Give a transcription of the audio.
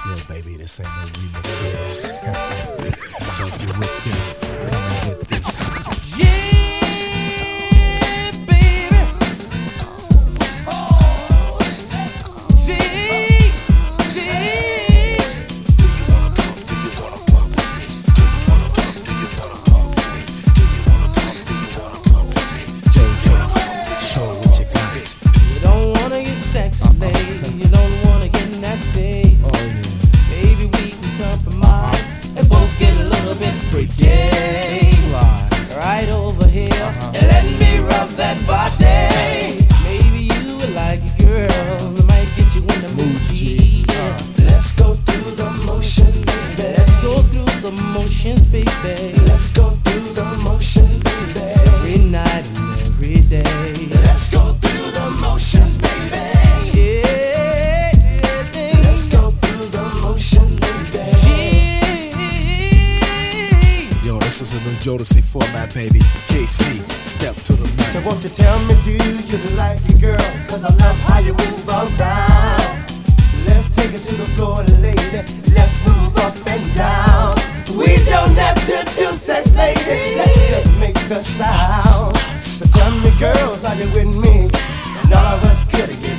real, baby. This ain't no remix here. So if you're with this, come and get this. Yeah, baby. See. Do you wanna come? Do you wanna come with me? Do you wanna come? Do you wanna come with me? Do you wanna come? Do you wanna come with me? JoJo, show what you got. You don't wanna get sexy, lady. You don't wanna get nasty. Oh yeah. Baby, we can compromise and both get a little bit freaky. Slide. Right over here and let me rub that body. Maybe you would like it, girl. It might get you in the mood. Let's go through the motions, baby. Let's go through the motions, baby. Let's go through the motions, baby. Every night and every day. Let's go through the motions, baby. Yeah. Let's go through the motions, baby. Yeah. Yo, this is a new Jodeci format, baby. KC, step to the So man. won't you tell me, do you like it, girl? Cause I love how you move around. Let's take it to the floor, lady. Let's move up and down. We don't have to do sex, lady. Let's just make the sound. So tell me, girls, are you with me? And all of us could get